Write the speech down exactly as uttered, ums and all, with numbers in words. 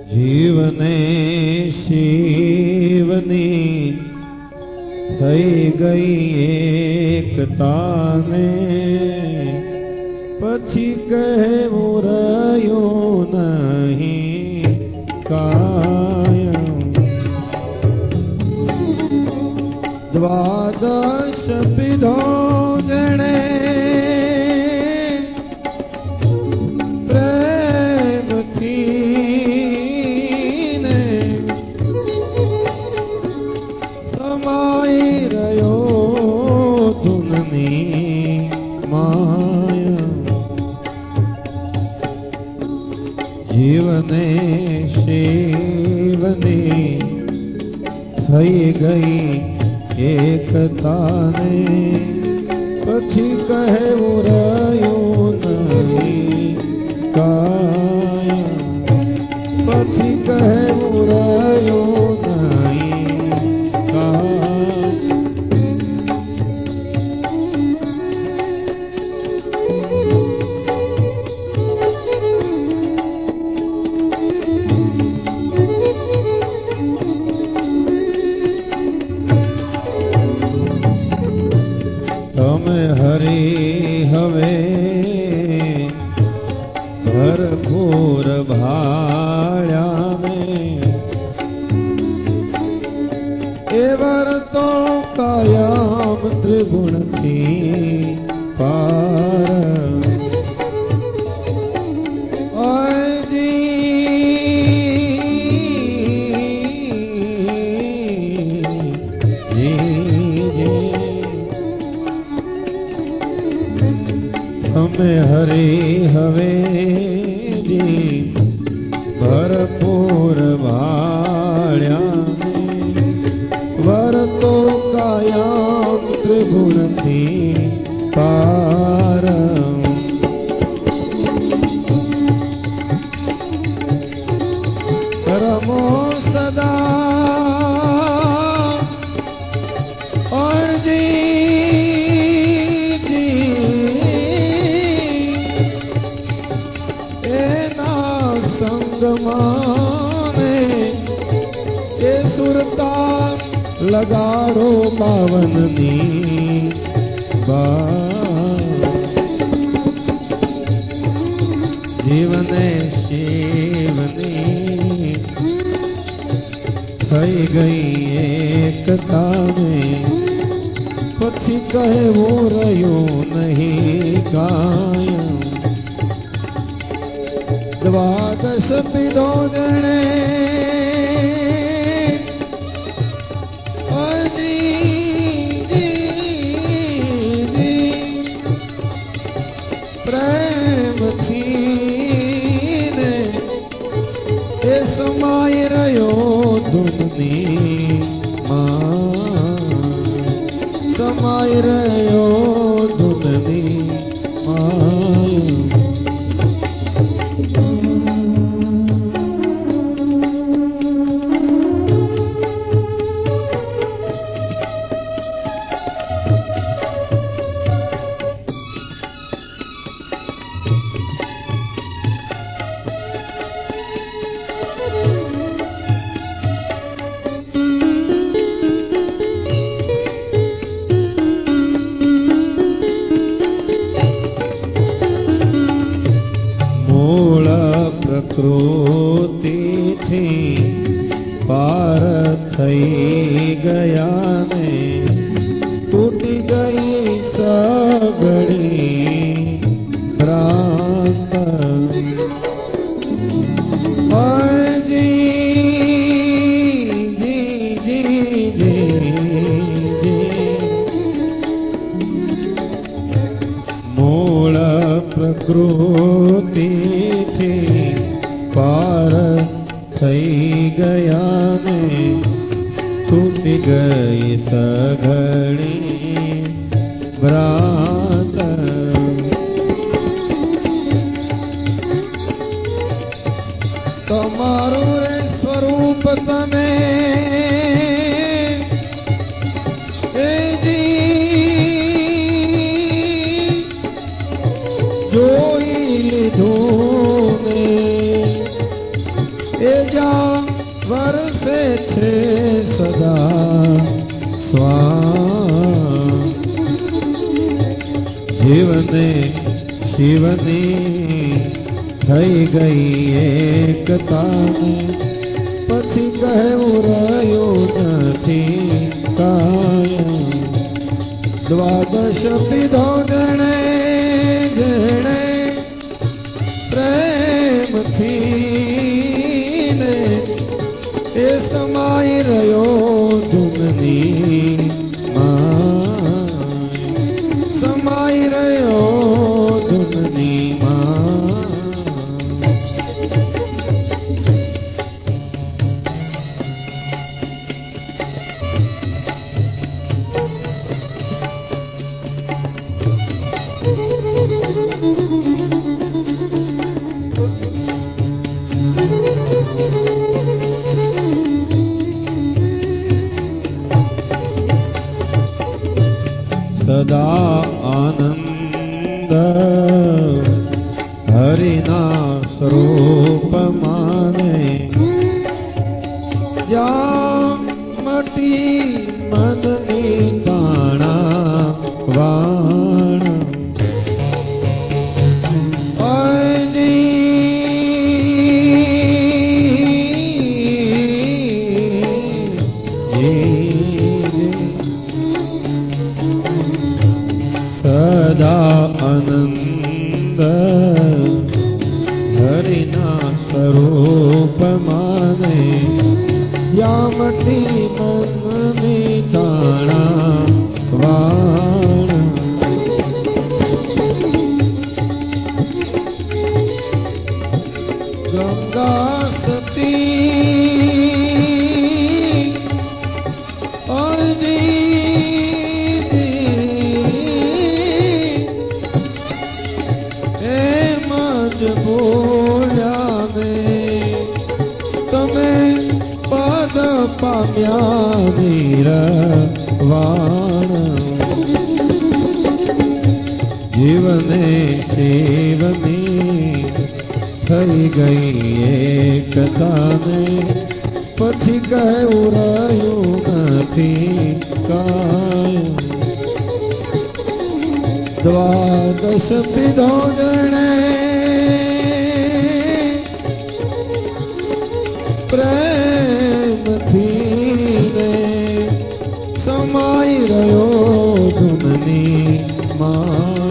જીવને શિવની થઈ ગઈ એકતાને પછી કહેવું રહ્યું નહીં કાયમ. દ્વાદશ પીધો જણે જીવને શિવની થઈ ગઈ એકતાને પછી કહેવું રહ્યું નહીં કાયમ. પછી કહેવું રહ્યું નહીં કાયમ. તમે હરી હવે ભરપૂર ભાળ્યાને એ વર્તો કાયમ ત્રિગુણથી પાર. તમે હરી હવે ભરપૂર ભાળ્યાને વર્તો કાયમ ત્રિગુણથી પાર. રમો સદા અરજી સંગમાને એ સુરતા લગાડો પાવનની બા. જીવને શિવની થઈ ગઈ એકતાને પછી કહેવું રહ્યું નહીં કાયમ. દ્વાદશ પીધો જણે પ્રેમથી ને એ સમાય રહ્યો ધૂનની માં. સમાય રહ્યો ધૂનની માં. પ્રકૃતિથી પાર થઈ ગયાને તૂટી ગઈ સગળી ભ્રાંત. મૂળ પ્રકૃતિથી પાર થઈ ગયાને તૂટી ગઈ સઘળી ભ્રાંત. તમારું રે સ્વરૂપ તમે જોઈ લીધું ને એ જ્યાં વરસે છે સદા સ્વા જીવને શિવની થઈ ગઈ એકતાને પછી કહેવું રહ્યું નથી કાય દ્વાદશ પીધો જણે જણે પ્રેમથી ને એ સમાઈ રહ્યો ધૂનની માં સમાઈ રહ્યો ધૂનની માં સદા આનંદ હરિના સ્વરૂપ માને જ્યાં મટી મનની તાણા વાણ સદા આનંદ હરિના સ્વરૂપ માને જ્યાં મટી મનની તાણા વાણ ગંગા સતી બોલ્યા તમે પદ પામ્યા નિર્વાણ જીવને શિવની થઈ ગઈ એકતાને પછી કહેવું રહ્યું નથી કાય દ્વાદશ પીધો જણે પ્રેમથી ને સમાઈ રહ્યો ધૂનની માં